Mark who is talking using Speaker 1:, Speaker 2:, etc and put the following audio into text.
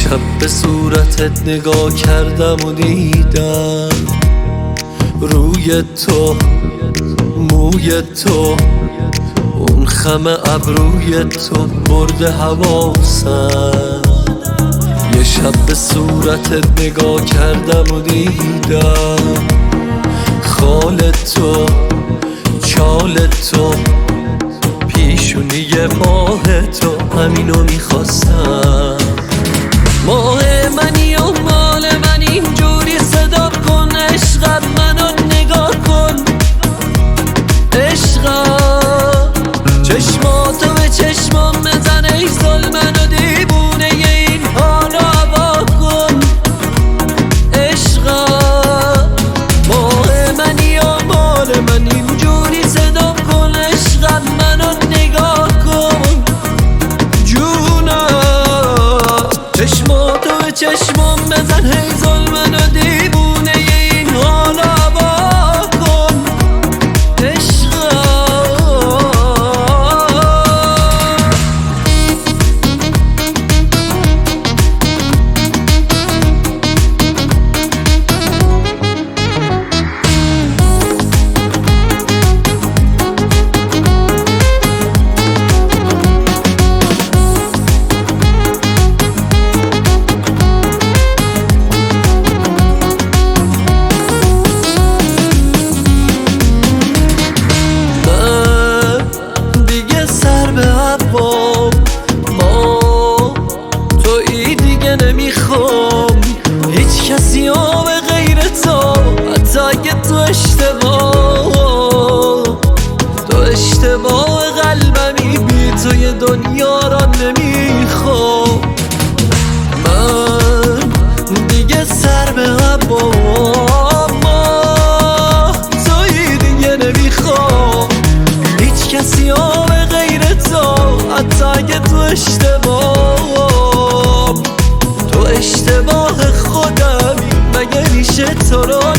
Speaker 1: شب به صورتت نگاه کردم و دیدم روی تو، موی تو، اون خم ابروی تو برده حواسم. یه شب به صورتت نگاه کردم و دیدم خال تو، چال تو، پیشونی ماه تو، همینو میخواستم. ماه منی و مال من اینجوری صدا کن، عشقم منو نگاه کن، عشقم چشماتو به چشمام بزن، ای ظلمن و دیوونه این حالو هوا کن، عشقم ماه منی و مال من اینجوری صدا کن، عشقم منو نگاه کن، جونم چشماتو به چشمام بزن، ای ظلمن و دیوونه این حالو هوا کن، عشقم. نمیخوام هیچ کسی ها به غیر تو، حتی اگه تو اشتباه قلبمی، بی تو یه دنیا را نمیخوام. من دیگه سر به هوام، توی دیگه نمیخوام هیچ کسی ها به غیر تو، حتی اگه تو اشتباه خودمی، مگه میشه تو رو